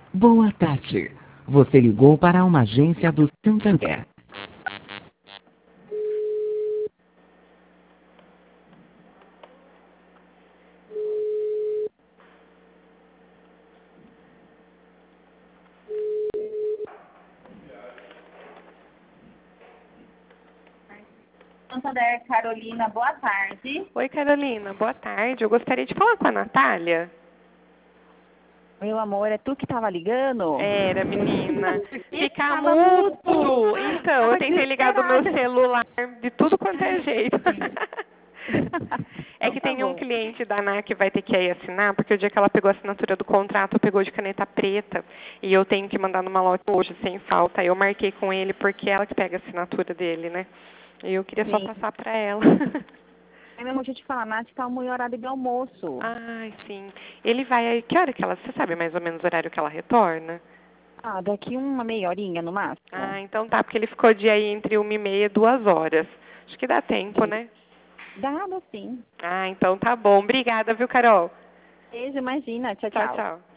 Boa tarde. Você ligou para uma agência do Santander. Santander, Carolina, boa tarde. Oi, Carolina, boa tarde. Eu gostaria de falar com a Natália. Meu amor, é tu que tava ligando? Era, menina. Fica Tava mudo. Então, eu Tava tentei ligar do meu desesperada. celular de tudo quanto é jeito. É Então que tá tem um bom. cliente da ANAC que vai ter que ir assinar, porque o dia que ela pegou a assinatura do contrato, pegou de caneta preta. E eu tenho que mandar numa lote hoje, sem falta. Eu marquei com ele porque é ela que pega a assinatura dele, né? E eu queria só Sim. passar para ela. Aí mesmo, deixa eu te falar, Nath, tá uma horário de almoço. Ai, sim. Ele vai aí. Que hora que ela. Você sabe mais ou menos o horário que ela retorna? Ah, daqui uma meia horinha no máximo. Ah, então tá, porque ele ficou de aí entre 1h30 e 2 horas. Acho que dá tempo, Sim. né? Dá sim. Ah, então tá bom. Obrigada, viu, Carol? Beijo, imagina. Tchau, Tchau, tchau. tchau.